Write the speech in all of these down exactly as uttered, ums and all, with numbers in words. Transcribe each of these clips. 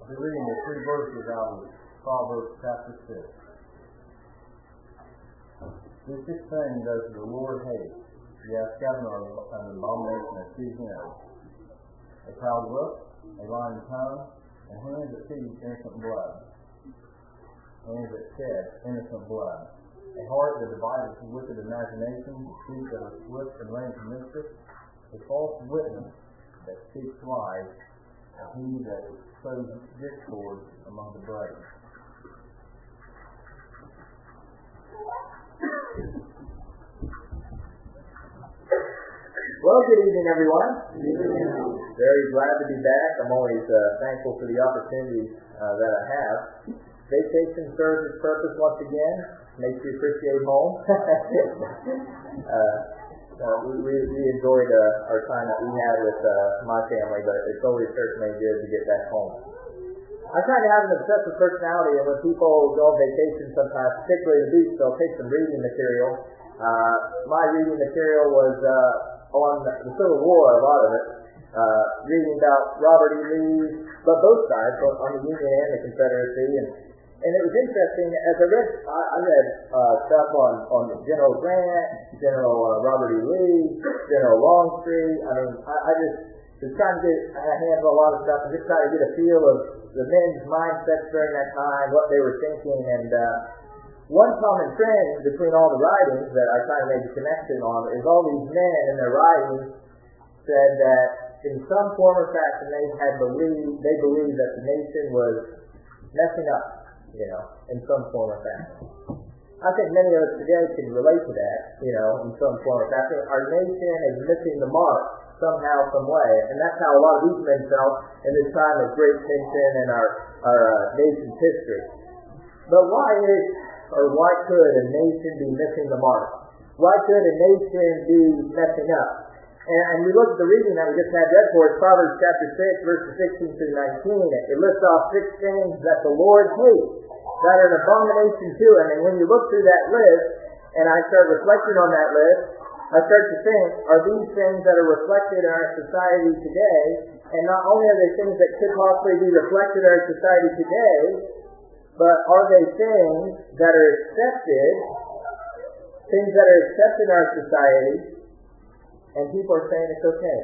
be reading the three verses out of Proverbs chapter six. This six thing does the Lord hate. Yes, seven are an abomination unto him. A proud look, a lying tongue, and hands that feed innocent blood. Hands that shed innocent blood. A heart that devises wicked imagination, feet that are swift and lame to mischief. A false witness that speaks lies, and he that sows discord among the brethren. Well, good evening, everyone. Good evening. Very glad to be back. I'm always uh, thankful for the opportunities uh, that I have. Vacation serves its purpose once again. Makes you appreciate home. uh, uh, we, we, we enjoyed uh, our time that we had with uh, my family, but it's always certainly good to get back home. I kind of have an obsessive personality, and when people go on vacation sometimes, particularly the beach, they'll take some reading material. Uh, my reading material was uh, on the Civil War, a lot of it, uh, reading about Robert E. Lee, but both sides, both on the Union and the Confederacy, and and it was interesting, as I read, I, I read uh, stuff on, on General Grant, General uh, Robert E. Lee, General Longstreet. I mean, I, I just was trying to get a handle on a lot of stuff and just try to get a feel of the men's mindsets during that time, what they were thinking, and uh, one common trend between all the writings that I kind of made the connection on is all these men in their writings said that in some form or fashion they had believed, they believed that the nation was messing up. You know, in some form or fashion. I think many of us today can relate to that, you know, in some form or fashion. Our nation is missing the mark somehow, some way, and that's how a lot of these men felt in this time of great tension in our, our uh, nation's history. But why is, or why could a nation be missing the mark? Why could a nation be messing up? And, and we look at the reading that we just had read for us, Proverbs chapter six, verses sixteen through nineteen. It lists off six things that the Lord hates, that are an abomination to him. And when you look through that list, and I start reflecting on that list, I start to think, are these things that are reflected in our society today? And not only are they things that could possibly be reflected in our society today, but are they things that are accepted, things that are accepted in our society, and people are saying it's okay?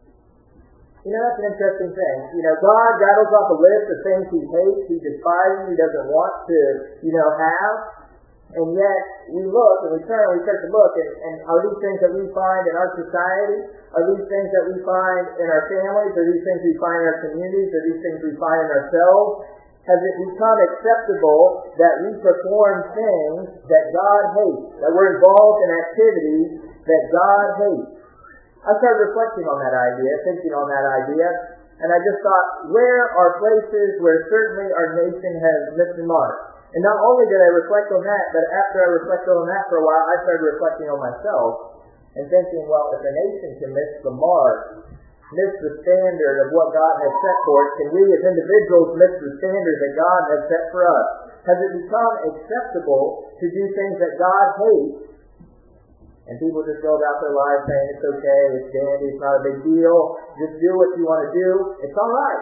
You know, that's an interesting thing. You know, God rattles off a list of things he hates, he despises, he doesn't want to, you know, have. And yet, we look, and we turn, and we start to look, and, and are these things that we find in our society? Are these things that we find in our families? Are these things we find in our communities? Are these things we find in ourselves? Has it become acceptable that we perform things that God hates? That we're involved in activities that God hates? I started reflecting on that idea, thinking on that idea, and I just thought, where are places where certainly our nation has missed the mark? And not only did I reflect on that, but after I reflected on that for a while, I started reflecting on myself and thinking, well, if a nation can miss the mark, miss the standard of what God has set for us, can we as individuals miss the standard that God has set for us? Has it become acceptable to do things that God hates? And people just go about their lives saying, it's okay, it's dandy, it's not a big deal, just do what you want to do, it's all right.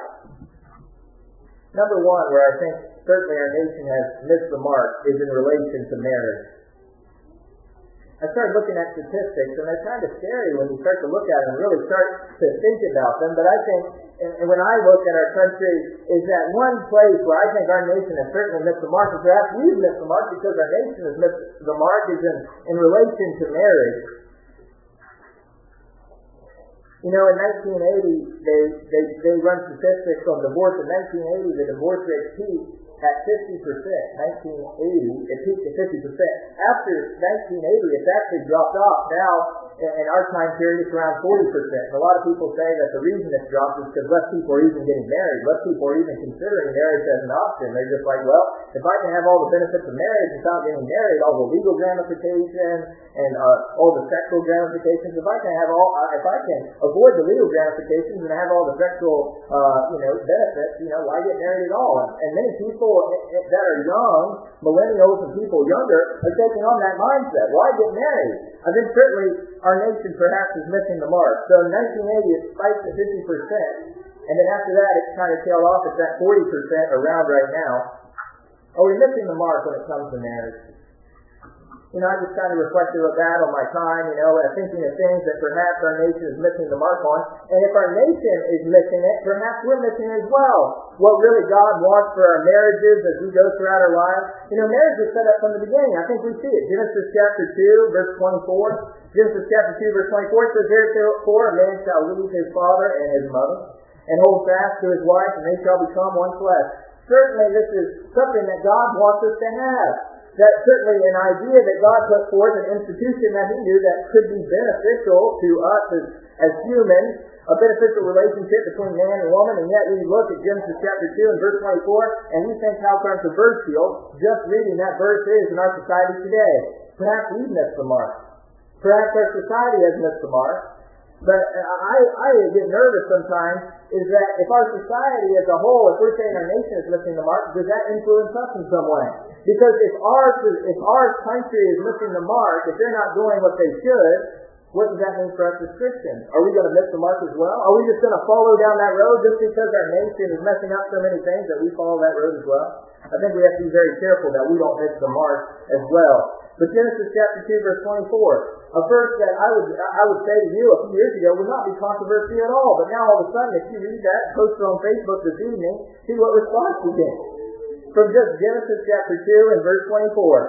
Number one, where I think certainly our nation has missed the mark, is in relation to marriage. I started looking at statistics, and they're kind of scary when you start to look at them and really start to think about them, but I think, and when I look at our country, is that one place where I think our nation has certainly missed the mark, and perhaps we've missed the mark because our nation has missed the mark, is in, in relation to marriage. You know, in nineteen eighty, they, they, they run statistics on divorce. In nineteen eighty, the divorce rate peaked at fifty percent. nineteen eighty, it peaked at fifty percent. After nineteen eighty, it's actually dropped off. Now, in our time period, it's around forty percent. And a lot of people say that the reason it's dropped is because less people are even getting married. Less people are even considering marriage as an option. They're just like, well, if I can have all the benefits of marriage without getting married, all the legal ramifications and uh, all the sexual ramifications, if I can have all, uh, if I can avoid the legal ramifications and have all the sexual, uh, you know, benefits, you know, why get married at all? And, and many people that are young, millennials and people younger, are taking on that mindset. Why get married? I think certainly our nation perhaps is missing the mark. So in nineteen eighty, it spiked to fifty percent. And then after that, it's kind of tailed off. It's at forty percent around right now. Are we missing the mark when it comes to marriage? You know, I just kind of reflected on that on my time, you know, and thinking of things that perhaps our nation is missing the mark on. And if our nation is missing it, perhaps we're missing it as well. What really God wants for our marriages as we go throughout our lives. You know, marriage is set up from the beginning. I think we see it. Genesis chapter two, verse twenty-four. Genesis chapter two, verse twenty-four says, "Therefore a man shall leave his father and his mother, and hold fast to his wife, and they shall become one flesh." Certainly this is something that God wants us to have. That's certainly an idea that God put forth, an institution that He knew that could be beneficial to us as, as humans, a beneficial relationship between man and woman, and yet we look at Genesis chapter two and verse twenty-four, and we think how controversial just reading that verse is in our society today. Perhaps we've missed the mark. Perhaps our society has missed the mark. But I, I get nervous sometimes is that if our society as a whole, if we're saying our nation is missing the mark, does that influence us in some way? Because if our, if our country is missing the mark, if they're not doing what they should, what does that mean for us as Christians? Are we going to miss the mark as well? Are we just going to follow down that road just because our nation is messing up so many things that we follow that road as well? I think we have to be very careful that we don't miss the mark as well. But Genesis chapter two, verse twenty-four, a verse that I would I would say to you a few years ago would not be controversial at all. But now all of a sudden, if you read that, post it on Facebook this evening, see what response you get. From just Genesis chapter two and verse twenty-four.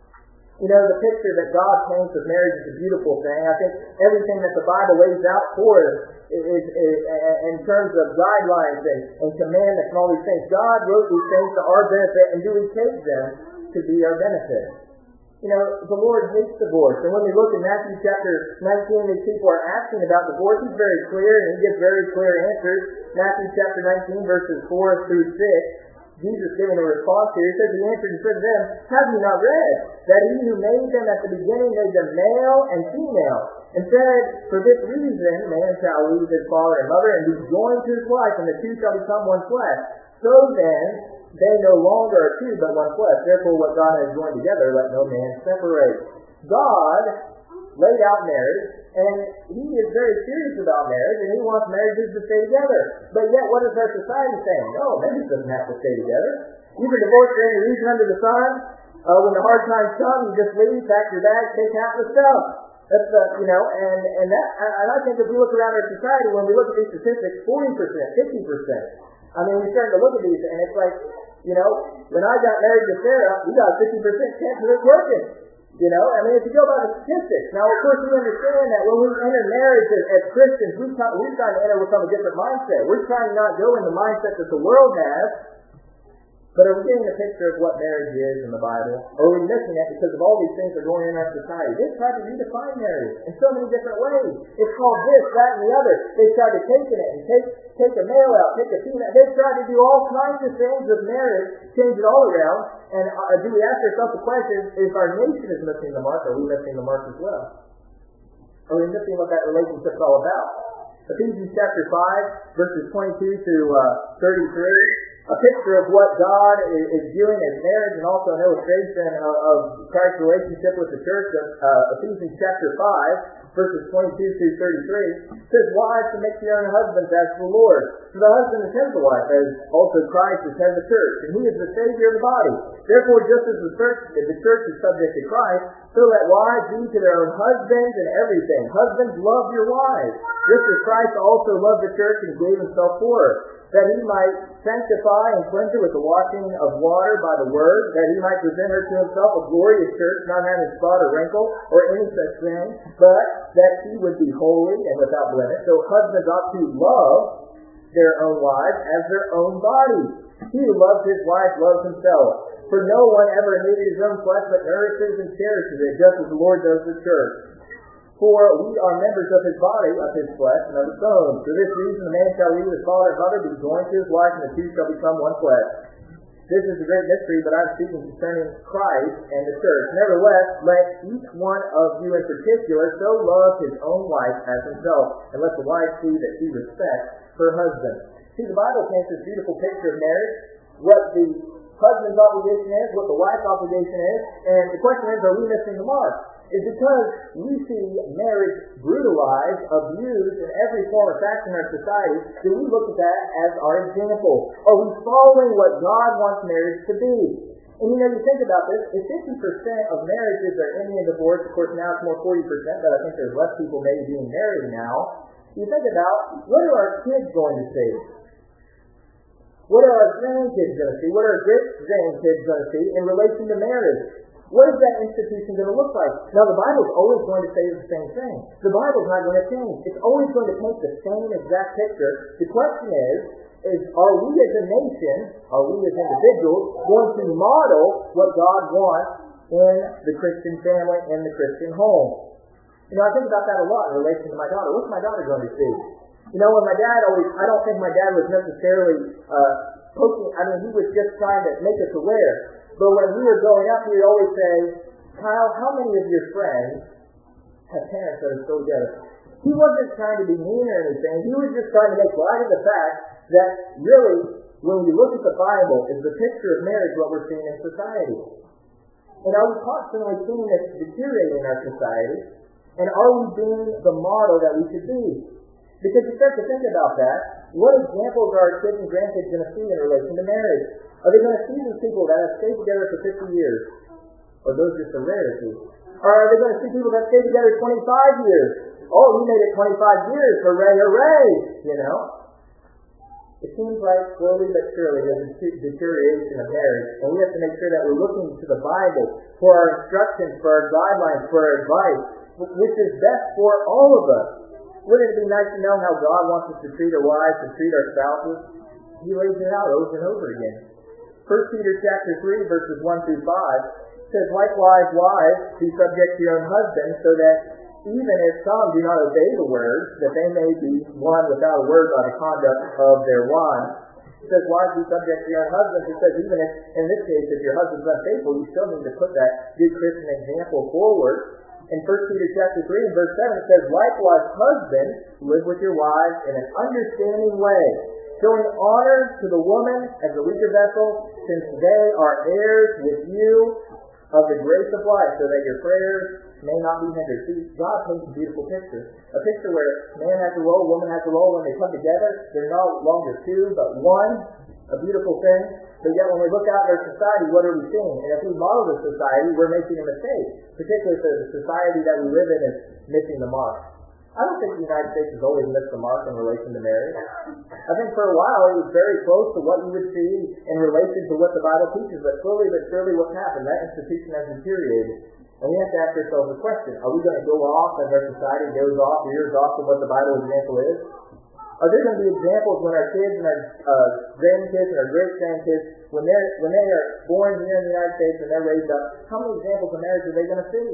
You know, the picture that God paints of marriage is a beautiful thing. I think everything that the Bible lays out for us is, is, is in terms of guidelines and, and commandments and all these things. God wrote these things to our benefit, and do we take them to be our benefit? You know, the Lord hates divorce. And when we look in Matthew chapter nineteen, these people are asking about divorce. He's very clear, and He gives very clear answers. Matthew chapter nineteen, verses four through six. Jesus giving a response here. He says, He answered and said to them, "Have you not read that He who made them at the beginning made them male and female, and said, For this reason man shall leave his father and mother, and be joined to his wife, and the two shall become one flesh. So then they no longer are two, but one flesh. Therefore what God has joined together, let no man separate." God laid out marriage, and He is very serious about marriage, and He wants marriages to stay together. But yet, what is our society saying? No, marriage doesn't have to stay together. You can divorce for any reason under the sun. Uh, when the hard times come, you just leave, pack your bags, take half the stuff. That's the, you know, and and that, and I think if we look around our society, when we look at these statistics, forty percent, fifty percent. I mean, we're starting to look at these, and it's like, you know, when I got married to Sarah, we got a fifty percent chance of it working. You know, I mean, if you go by the statistics. Now, of course, we understand that when we enter marriage as, as Christians, we try, we're trying to enter with some a different mindset. We're trying to not go in the mindset that the world has. But are we getting a picture of what marriage is in the Bible? Or are we missing it because of all these things that are going on in our society? They've tried to redefine marriage in so many different ways. It's called this, that, and the other. They've tried to take it and take take a male out, take a female. They've tried to do all kinds of things with marriage, change it all around. And uh, do we ask ourselves the question, if our nation is missing the mark, are we missing the mark as well? Are we missing what that relationship is all about? Ephesians chapter five, verses twenty-two to uh, thirty-three. A picture of what God is doing as marriage, and also an illustration of Christ's relationship with the church. Uh, Ephesians chapter five, verses twenty-two through thirty-three, says, "Wives, submit to your own husbands as to the Lord. For the husband is head of the wife, as also Christ is head of the church, and He is the Savior of the body. Therefore, just as the church, the church is subject to Christ, so let wives be to their own husbands in everything. Husbands, love your wives, just as Christ also loved the church and gave Himself for her, that He might sanctify and cleanse her with the washing of water by the word, that He might present her to Himself a glorious church, not having spot or wrinkle or any such thing, but that she would be holy and without blemish. So husbands ought to love their own wives as their own bodies. He who loves his wife loves himself. For no one ever hated his own flesh, but nourishes and cherishes it, just as the Lord does the church. For we are members of His body, of His flesh, and of His bones. For this reason a man shall leave his father and mother, be joined to his wife, and the two shall become one flesh. This is a great mystery, but I'm speaking concerning Christ and the church. Nevertheless, let each one of you in particular so love his own wife as himself, and let the wife see that she respects her husband." See, the Bible paints this beautiful picture of marriage, what the husband's obligation is, what the wife's obligation is, and the question is, are we missing the mark? is because we see marriage brutalized, abused in every form of fashion in our society, that we look at that as our example. Are we following what God wants marriage to be? And you know, you think about this, if fifty percent of marriages are ending in divorce, of course now it's more forty percent, but I think there's less people maybe being married now. You think about, what are our kids going to see? What are our grandkids going to see? What are our great-grandkids going to see in relation to marriage? What is that institution going to look like? Now, the Bible is always going to say the same thing. The Bible is not going to change. It's always going to paint the same exact picture. The question is, is are we as a nation, are we as individuals, going to model what God wants in the Christian family, in the Christian home? You know, I think about that a lot in relation to my daughter. What's my daughter going to see? You know, when my dad always, I don't think my dad was necessarily uh, poking, I mean, he was just trying to make us aware. But when we were growing up, he would always say, Kyle, how many of your friends have parents that are still together? He wasn't trying to be mean or anything. He was just trying to make light of the fact that really, when we look at the Bible, is the picture of marriage what we're seeing in society. And are we constantly seeing this deteriorate in our society? And are we being the model that we should be? Because you start to think about that, what examples are our kids and grandkids going to see in relation to marriage? Are they going to see these people that have stayed together for fifty years? Or those just a rarity? Or are they going to see people that stayed together twenty-five years? Oh, you made it twenty-five years, hooray, hooray! You know? It seems like slowly but surely there's a deterioration of marriage, and we have to make sure that we're looking to the Bible for our instructions, for our guidelines, for our advice, which is best for all of us. Wouldn't it be nice to know how God wants us to treat our wives, to treat our spouses? He lays it out over and over again. First Peter chapter three, verses one through five, says, Likewise, wives, be subject to your own husbands, so that even if some do not obey the word, that they may be won without a word by the conduct of their wives. It says, wives, be subject to your own husbands. It says, even if, in this case, if your husband's unfaithful, you still need to put that good Christian example forward. In First Peter chapter three and verse seven, it says, Likewise, husbands, live with your wives in an understanding way, showing honor to the woman as the weaker vessel, since they are heirs with you of the grace of life, so that your prayers may not be hindered. See, God paints a beautiful picture. A picture where man has a role, woman has a role. When they come together, they're no longer two, but one. A beautiful thing. But yet when we look out in our society, what are we seeing? And if we model the society, we're making a mistake. Particularly if the society that we live in is missing the mark. I don't think the United States has always missed the mark in relation to marriage. I think for a while it was very close to what you would see in relation to what the Bible teaches. But slowly but surely what's happened? That institution has deteriorated. And we have to ask ourselves a question. Are we going to go off as our society goes off, veers off from what the Bible example is? Are there going to be examples when our kids and our uh, grandkids and our great-grandkids, when they're when they are born here in the United States and they're raised up, how many examples of marriage are they going to see?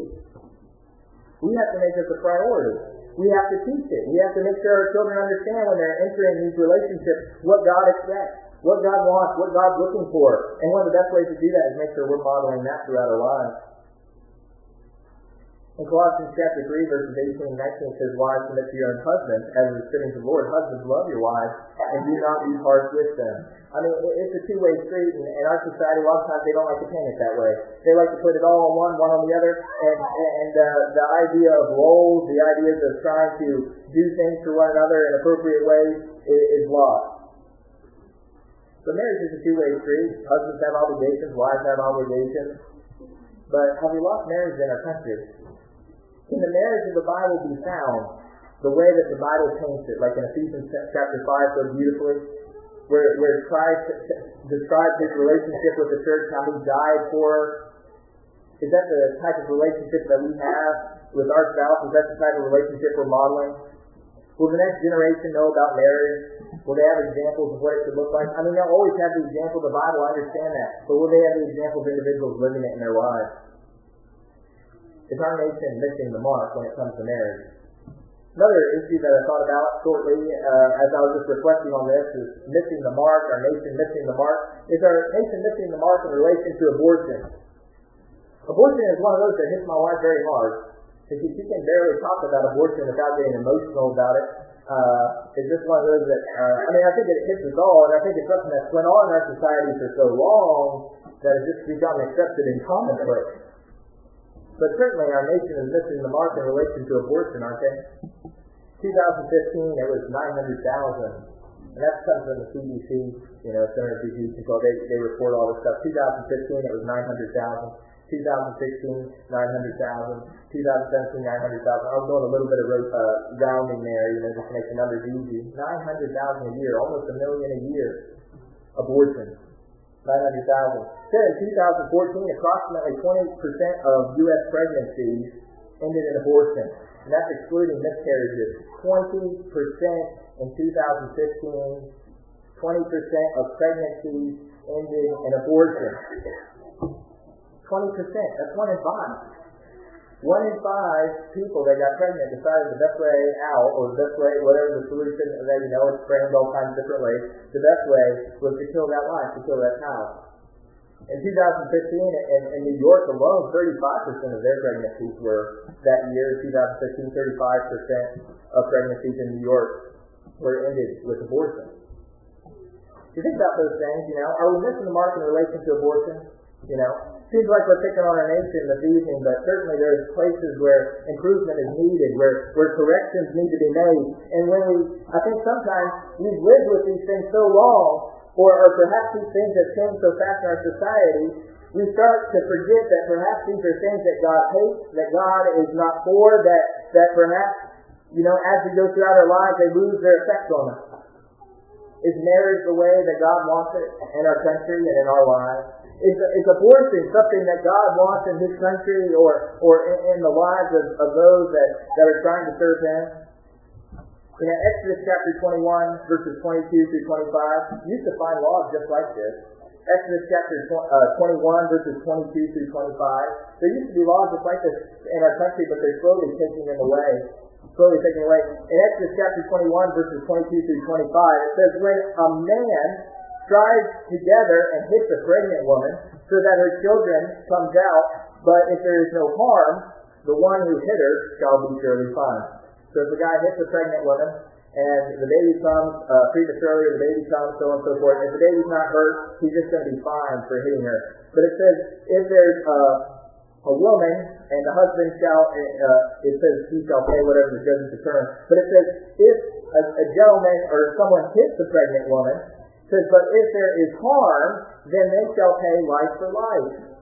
We have to make this a priority. We have to teach it. We have to make sure our children understand when they're entering these relationships what God expects, what God wants, what God's looking for. And one of the best ways to do that is make sure we're modeling that throughout our lives. In Colossians chapter three, verses eighteen and nineteen, it says, Wives, submit to your own husbands, as is fitting to the Lord. Husbands, love your wives, and do not be harsh with them. I mean, it's a two-way street, and in our society, a lot of times they don't like to paint it that way. They like to put it all on one, one on the other, and, and uh, the idea of roles, the ideas of trying to do things for one another in appropriate ways is, is lost. But marriage is a two-way street. Husbands have obligations, wives have obligations. But have we lost marriage in our country? Can the marriage of the Bible be found the way that the Bible paints it, like in Ephesians chapter five so beautifully, where, where Christ describes his relationship with the church, how he died for her? Is that the type of relationship that we have with our spouse? Is that the type of relationship we're modeling? Will the next generation know about marriage? Will they have examples of what it should look like? I mean, they'll always have the example of the Bible, I understand that. But will they have the example of individuals living it in their lives? Is our nation missing the mark when it comes to marriage? Another issue that I thought about shortly uh, as I was just reflecting on this is missing the mark, our nation missing the mark. Is our nation missing the mark in relation to abortion? Abortion is one of those that hits my wife very hard. She, she can barely talk about abortion without getting emotional about it. Uh, it's just one of those that, uh, I mean, I think it hits us all, and I think it's something that's went on in our society for so long that it's just become accepted and commonplace. But certainly our nation is missing the mark in relation to abortion, aren't they? twenty fifteen, it was nine hundred thousand. And that's coming from the C D C, you know, Center for Disease Control. They, they report all this stuff. twenty fifteen, it was nine hundred thousand. twenty sixteen, nine hundred thousand. twenty seventeen, nine hundred thousand. I was doing a little bit of uh, rounding there, you know, just to make the numbers easy. nine hundred thousand a year, almost a million a year. Abortion. nine hundred thousand. Said in two thousand fourteen, approximately twenty percent of U S pregnancies ended in abortion. And that's excluding miscarriages. twenty percent in two thousand fifteen, twenty percent of pregnancies ended in abortion. twenty percent, that's one in five. One in five people that got pregnant decided the best way out, or the best way, whatever the solution, that you know, it's framed all kinds of different ways, the best way was to kill that life, to kill that child. In two thousand fifteen, in, in New York alone, thirty-five percent of their pregnancies were, that year, two thousand fifteen, thirty-five percent of pregnancies in New York were ended with abortion. You think about those things, you know, are we missing the mark in relation to abortion? You know, seems like we're picking on our nation this evening, but certainly there's places where improvement is needed, where, where corrections need to be made. And when we, I think sometimes we've lived with these things so long, or, or perhaps these things have changed so fast in our society, we start to forget that perhaps these are things that God hates, that God is not for, that, that perhaps, you know, as we go throughout our lives, they lose their effect on us. Is marriage the way that God wants it in our country and in our lives? Is, is abortion something that God wants in His country or, or in, in the lives of, of those that, that are trying to serve Him? In Exodus chapter twenty-one, verses twenty-two through twenty-five, you used to find laws just like this. Exodus chapter twenty-one, verses twenty-two through twenty-five. There used to be laws just like this in our country, but they're slowly taking them away. Slowly taking away. In Exodus chapter twenty-one, verses twenty-two through twenty-five, it says, when a man strives together and hits a pregnant woman so that her children comes out, but if there is no harm, the one who hit her shall be surely fined. So if a guy hits a pregnant woman, and the baby comes uh, prematurely, the baby comes, so on and so forth, if the baby's not hurt, he's just going to be fined for hitting her. But it says, if there's uh, a woman, and the husband shall, uh, it says he shall pay whatever the judge's return. But it says, if a, a gentleman or someone hits the pregnant woman, it says, but if there is harm, then they shall pay life for life.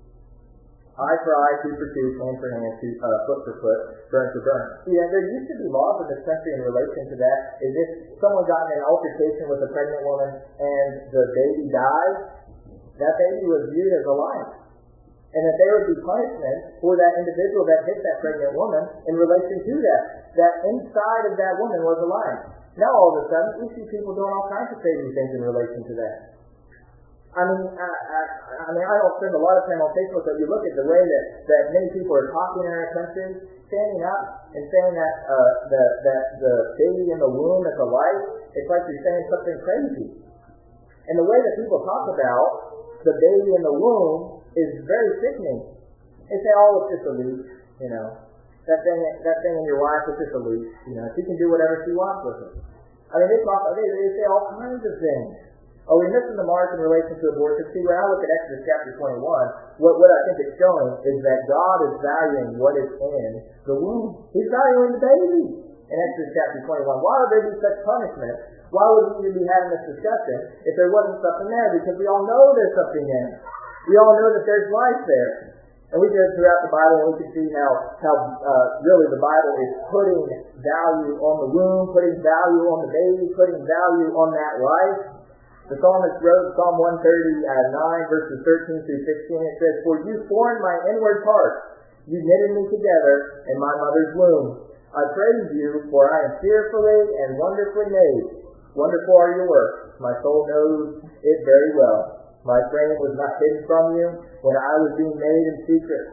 Eye for eye, tooth for tooth, hand for hand, tooth, uh, foot for foot, burn for burn. Yeah, there used to be laws in this country in relation to that. Is if someone got in an altercation with a pregnant woman and the baby died, that baby was viewed as a life. And that there would be punishment for that individual that hit that pregnant woman in relation to that. That inside of that woman was a life. Now all of a sudden, we see people doing all kinds of crazy things in relation to that. I mean, I, I, I mean, I don't spend a lot of time on Facebook, but you look at the way that, that many people are talking in our country, standing up and saying that uh, the, that the baby in the womb is a life. It's like you're saying something crazy. And the way that people talk about the baby in the womb is very sickening. They say, oh, it's just a leak, you know. That thing, that thing in your wife is just a leak, you know. She can do whatever she wants with it. I mean, they talk, they, they say all kinds of things. Are we missing the mark in relation to abortion? See, when I look at Exodus chapter twenty-one, what, what I think it's showing is that God is valuing what is in the womb. He's valuing the baby in Exodus chapter twenty-one. Why would there be such punishment? Why would we even be having this discussion if there wasn't something there? Because we all know there's something in it. We all know that there's life there. And we go throughout the Bible and we can see how, how uh, really the Bible is putting value on the womb, putting value on the baby, putting value on that life. The psalmist wrote Psalm one thirty-nine, verses thirteen through sixteen. It says, for you formed my inward parts. You knitted me together in my mother's womb. I praise you, for I am fearfully and wonderfully made. Wonderful are your works. My soul knows it very well. My frame was not hidden from you when I was being made in secret.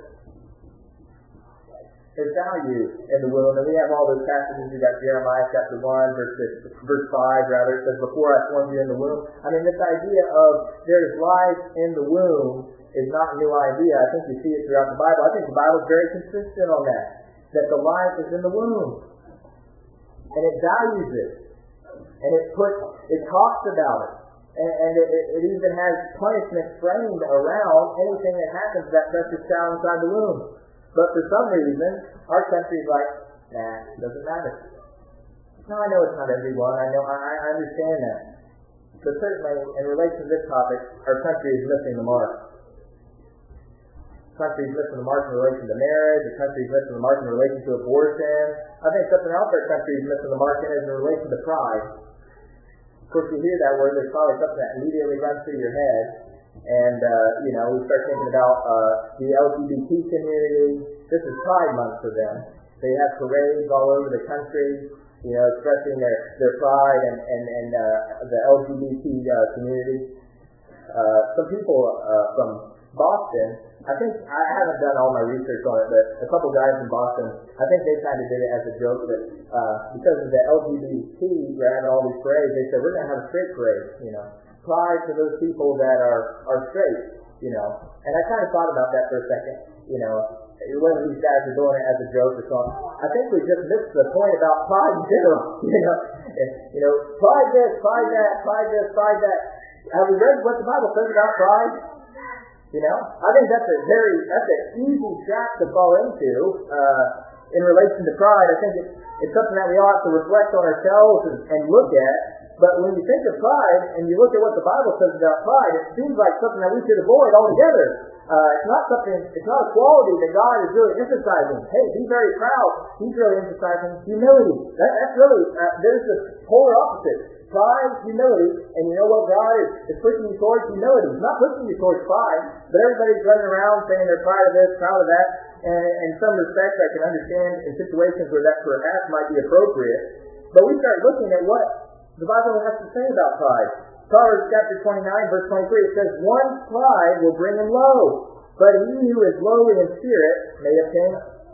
There's value in the womb, and we have all those passages. We got Jeremiah chapter one, verse six, verse five, rather. It says, "Before I formed you in the womb." I mean, this idea of there's life in the womb is not a new idea. I think you see it throughout the Bible. I think the Bible is very consistent on that, that the life is in the womb, and it values it, and it puts, it talks about it. And, and it, it even has punishment framed around anything that happens to that precious child inside the womb. But for some reason, our country's like, nah, it doesn't matter. Now, I know it's not everyone. I know, I, I understand that. But certainly, in relation to this topic, our country is missing the mark. The country is missing the mark in relation to marriage. The country is missing the mark in relation to abortion. I think something else our country is missing the mark in is in relation to pride. Of course, you hear that word, there's probably something that immediately runs through your head. And, uh, you know, we start thinking about uh, the L G B T community. This is Pride Month for them. They have parades all over the country, you know, expressing their, their pride and, and, and uh, the L G B T uh, community. Uh, some people uh, from Boston, I think, I haven't done all my research on it, but a couple guys in Boston, I think they kind of did it as a joke that uh, because of the L G B T, we're having all these parades, they said, we're going to have a straight parade, you know. Pride to those people that are, are straight, you know. And I kind of thought about that for a second, you know. Whether these guys are doing it as a joke or something. I think we just missed the point about pride in general, you know. And, you know, pride this, pride that, pride this, pride that. Have we read what the Bible says about pride? You know, I think that's a very, that's an easy trap to fall into uh, in relation to pride. I think it's, it's something that we ought to reflect on ourselves and, and look at. But when you think of pride and you look at what the Bible says about pride, it seems like something that we should avoid altogether. Uh, it's not something, it's not a quality that God is really emphasizing. Hey, be very proud. He's really emphasizing humility. That, that's really, uh, there's the polar opposite. Pride, humility, and you know what God is, is pushing you towards humility. He's not pushing you towards pride, but everybody's running around saying they're proud of this, proud of that, and in some respects I can understand in situations where that perhaps might be appropriate. But we start looking at what the Bible has to say about pride. Proverbs chapter twenty-nine, verse twenty-three, it says, one's pride will bring him low, but he who is lowly in spirit may obtain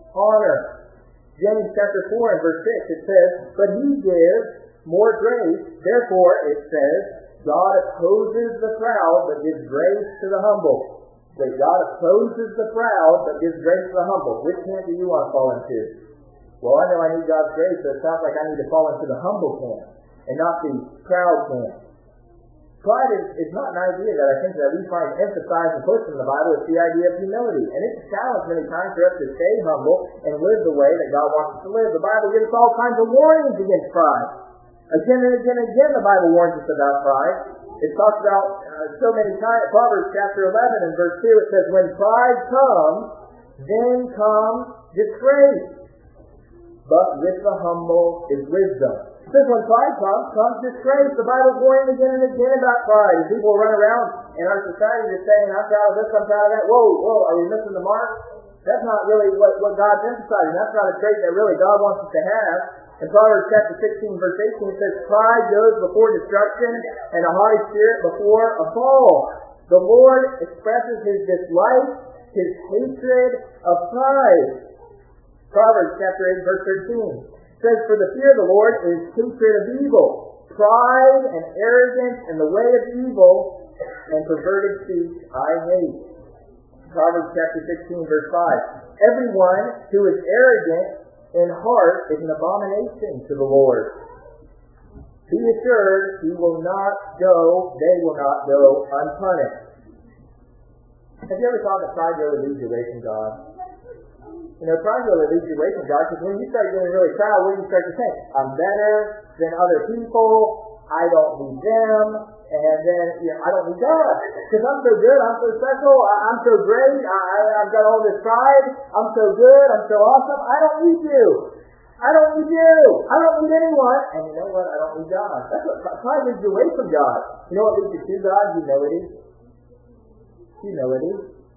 honor. James chapter four and verse six, it says, but he gives more grace, therefore it says, God opposes the proud, but gives grace to the humble. Wait, God opposes the proud, but gives grace to the humble. Which camp do you want to fall into? Well, I know I need God's grace, so it sounds like I need to fall into the humble camp, and not the proud camp. Pride is, is not an idea that I think that we find emphasized and pushed in the Bible. It's the idea of humility. And it's a challenge many times for us to stay humble and live the way that God wants us to live. The Bible gives us all kinds of warnings against pride. Again and again and again the Bible warns us about pride. It talks about uh, so many times. Proverbs chapter eleven and verse two, it says, when pride comes, then comes disgrace. But with the humble is wisdom. It says when pride comes, comes disgrace. The Bible's warning again and again about pride. And people run around in our society that's saying, I'm proud of this, I'm proud of that. Whoa, whoa, are we missing the mark? That's not really what, what God's emphasizing. That's not a trait that really God wants us to have. In Proverbs chapter sixteen, verse eighteen, it says, pride goes before destruction, and a haughty spirit before a fall. The Lord expresses His dislike, His hatred of pride. Proverbs chapter eight, verse thirteen. Says, for the fear of the Lord is hatred of evil. Pride and arrogance and the way of evil and perverted speech I hate. Proverbs chapter sixteen, verse five. Everyone who is arrogant in heart is an abomination to the Lord. Be assured he will not go, they will not go unpunished. Have you ever thought that pride really leads you away from God? You know, pride really leads you away from God, because when you start getting really proud, what do you start to think? I'm better than other people. I don't need them. And then, you know, I don't need God. Because I'm so good. I'm so special. I'm so great. I, I've got all this pride. I'm so good. I'm so awesome. I don't need you. I don't need you. I don't need anyone. And you know what? I don't need God. That's what pride leads you away from God. You know what leads you to God? Humility. Humility.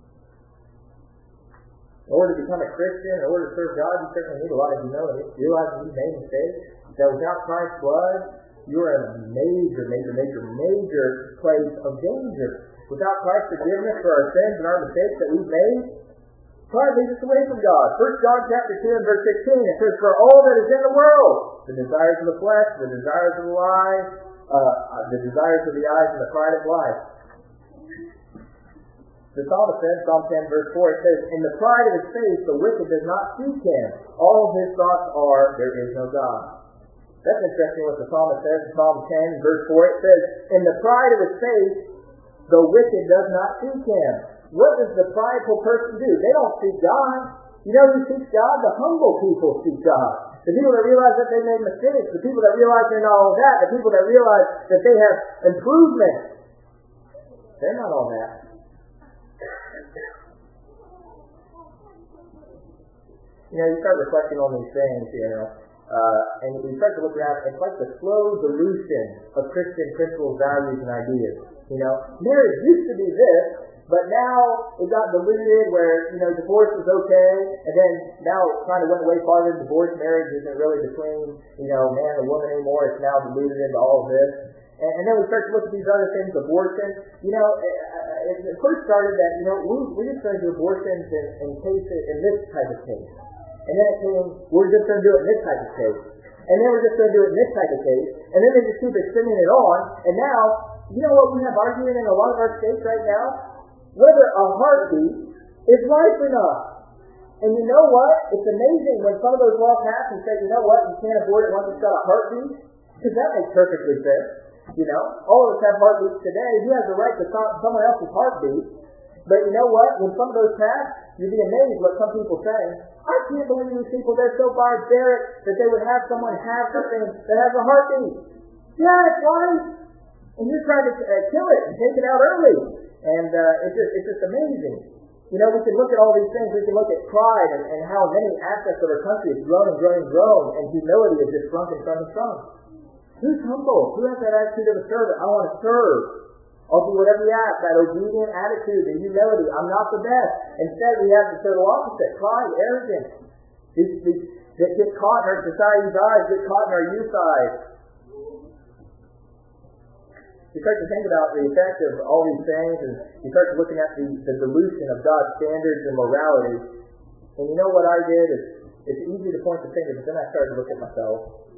In order to become a Christian, in order to serve God, you certainly need a lot of humility. Realizing you've made mistakes, that without Christ's blood, you are in a major, major, major, major place of danger. Without Christ's forgiveness for our sins and our mistakes that we've made, pride leads us away from God. First John chapter two and verse sixteen, it says, for all that is in the world, the desires of the flesh, the desires of the life, uh, the desires of the eyes, and the pride of life. The psalmist says, Psalm ten, verse four, it says, in the pride of his face, the wicked does not seek him. All his thoughts are, there is no God. That's interesting what the psalmist says in Psalm ten, verse four. It says, in the pride of his face, the wicked does not seek him. What does the prideful person do? They don't seek God. You know who seeks God? The humble people seek God. The people that realize that they made mistakes. The people that realize they're not all that. The people that realize that they have improvement. They're not all that. You know, you start reflecting on these things, you know, uh, and you start to look around. It's like the slow dilution of Christian principles, values, and ideas. You know, marriage used to be this, but now it got diluted where, you know, divorce was okay, and then now it kind of went way farther. Divorce marriage isn't really between, you know, man and woman anymore. It's now diluted into all of this. And, and then we start to look at these other things, abortion. You know, it, it first started that, you know, we, we just going to do abortions in, in cases, in this type of case. And then it came, we're just going to do it in this type of case. And then we're just going to do it in this type of case. And then they just keep extending it on. And now, you know what we have arguing in a lot of our states right now? Whether a heartbeat is life or not. And you know what? It's amazing when some of those laws pass and say, you know what, you can't abort it once it's got a heartbeat. Because that makes perfectly sense. You know, all of us have heartbeats today. Who has the right to someone else's heartbeat? But you know what? When some of those pass, you'd be amazed what some people say. I can't believe these people, they're so barbaric that they would have someone have something that has a heartbeat. Yeah, it's life. And you're trying to uh, kill it and take it out early. And uh, it's just it's just amazing. You know, we can look at all these things. We can look at pride and, and how many aspects of our country has grown and grown and grown, and humility has just shrunk and shrunk and shrunk. Who's humble? Who has that attitude of a servant? I want to serve. I'll do whatever you ask. That obedient attitude, the humility. I'm not the best. Instead, we have the total opposite. Pride, arrogance. These, these, that get caught in our society's eyes, get caught in our youth eyes. You start to think about the effect of all these things, and you start to looking at the, the dilution of God's standards and morality. And you know what I did? Is it's easy to point the finger, but then I started to look at myself.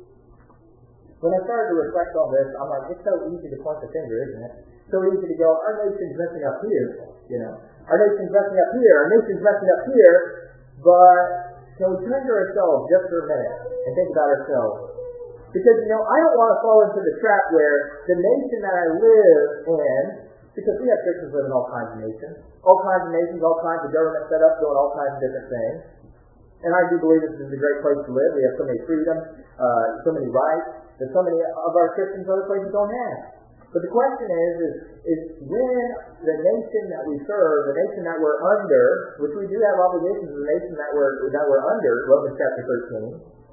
When I started to reflect on this, I'm like, it's so easy to point the finger, isn't it? So easy to go, our nation's messing up here, you know. Our nation's messing up here, our nation's messing up here, but can we turn to ourselves just for a minute and think about ourselves? Because, you know, I don't want to fall into the trap where the nation that I live in, because we have Christians live in all kinds of nations, all kinds of nations, all kinds of governments set up doing all kinds of different things. And I do believe this is a great place to live. We have so many freedoms, uh, so many rights, that so many of our Christians other places don't have. But the question is, is, is when the nation that we serve, the nation that we're under, which we do have obligations to the nation that we're, that we're under, Romans chapter thirteen,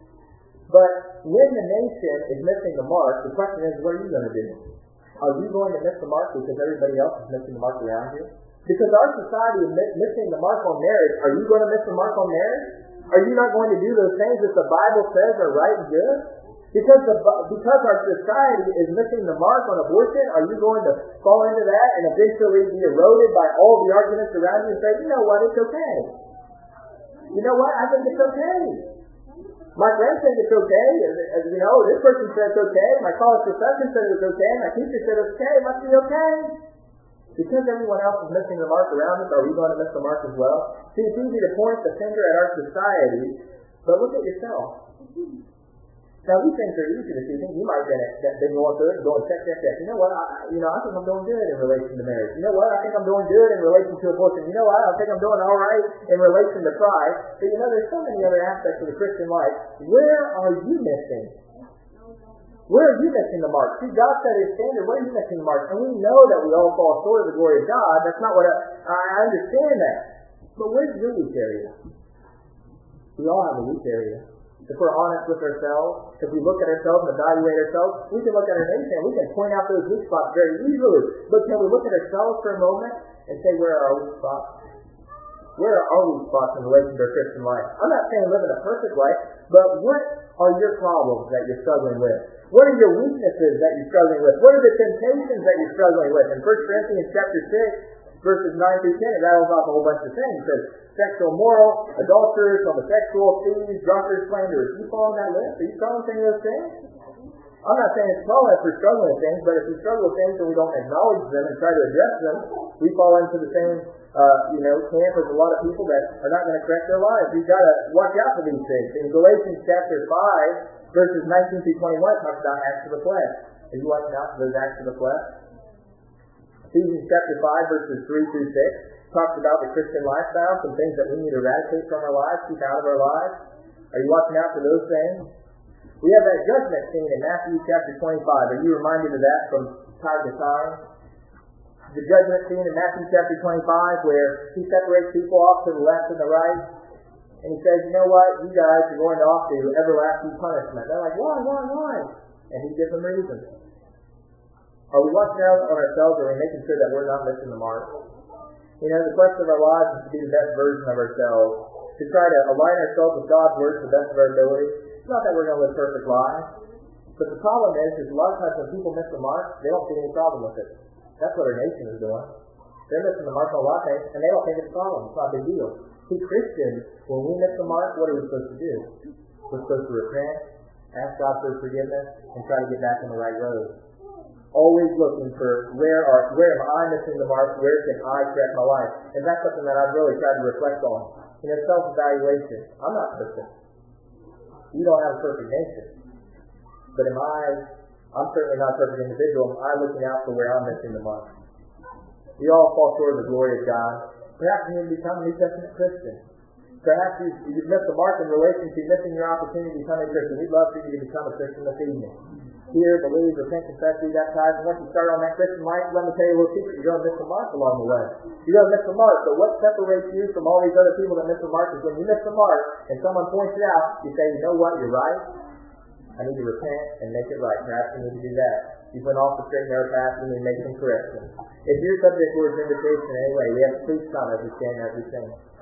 but when the nation is missing the mark, the question is, what are you going to do? Are you going to miss the mark because everybody else is missing the mark around you? Because our society is missing the mark on marriage. Are you going to miss the mark on marriage? Are you not going to do those things that the Bible says are right and good? Because the, because our society is missing the mark on abortion, are you going to fall into that and eventually be eroded by all the arguments around you and say, you know what, it's okay. You know what, I think it's okay. My friends think it's okay. You know, this person said it's okay. My college professor said it was okay. My teacher said it's okay. It must be okay. Because everyone else is missing the mark around us, are we going to miss the mark as well? See, it's easy to point the finger at our society, but look at yourself. Now, these things are easy to see. You might have been going through it and going, check, check, check. You know what? I, you know, I think I'm doing good in relation to marriage. You know what? I think I'm doing good in relation to abortion. You know what? I think I'm doing all right in relation to pride. But you know, there's so many other aspects of the Christian life. Where are you missing? Where are you missing the mark? See, God set His standard. Where are you missing the mark? And we know that we all fall short of the glory of God. That's not what I, I understand that. But where's your weak area? We all have a weak area. If we're honest with ourselves, if we look at ourselves and evaluate ourselves, we can look at our nation and we can point out those weak spots very easily. But can we look at ourselves for a moment and say, where are our weak spots? Where are our weak spots in relation to our Christian life? I'm not saying live in a perfect life, but what are your problems that you're struggling with? What are your weaknesses that you're struggling with? What are the temptations that you're struggling with? In First Corinthians chapter six, verses nine through ten, it rattles off a whole bunch of things. It says, sexual, moral, adulterers, homosexual, thieves, drunkards, slanderers. You fall on that list? Are you struggling with any of those things? I'm not saying it's wrong if we're struggling with things, but if we struggle with things and we don't acknowledge them and try to address them, we fall into the same, uh, you know, camp as a lot of people that are not going to correct their lives. We've got to watch out for these things. In Galatians chapter five, verses nineteen through twenty-one, it talks about acts of the flesh. Are you watching out for those acts of the flesh? Ephesians chapter five, verses three through six. talks about the Christian lifestyle, some things that we need to eradicate from our lives, keep out of our lives. Are you watching out for those things? We have that judgment scene in Matthew chapter twenty-five. Are you reminded of that from time to time? The judgment scene in Matthew chapter twenty-five where he separates people off to the left and the right. And he says, you know what? You guys are going off to everlasting punishment. They're like, why, why, why? And he gives them reasons. Are we watching out on ourselves? Or are we making sure that we're not missing the mark? You know, the quest of our lives is to be the best version of ourselves. To try to align ourselves with God's Word to the best of our ability. It's not that we're going to live perfect lives. But the problem is, is a lot of times when people miss the mark, they don't see any problem with it. That's what our nation is doing. They're missing the mark on a lot of things, and they don't think it's a problem. It's not a big deal. See, Christians, when we miss the mark, what are we supposed to do? We're supposed to repent, ask God for forgiveness, and try to get back on the right road. Always looking for where are where am I missing the mark? Where can I correct my life? And that's something that I've really tried to reflect on. You know, self-evaluation. I'm not perfect. You don't have a perfect nation. But am I, I'm certainly not a perfect individual. Am I looking out for where I'm missing the mark? We all fall short of the glory of God. Perhaps you need to become a New Testament Christian. Perhaps you've, you've missed the mark in relation to missing your opportunity to become a Christian. We'd love for you to become a Christian this evening. Hear, believe, repent, confess, be baptized. And once you start on that Christian life, let me tell you a little secret. You're going to miss the mark along the way. You're going to miss the mark. But what separates you from all these other people that miss the mark is when you miss the mark and someone points it out, you say, you know what, you're right. I need to repent and make it right. Perhaps you need to do that. You've went off the straight and narrow path, you need to make some corrections. If you're subject to Lord's invitation anyway, we have to please come as we stand as we sing.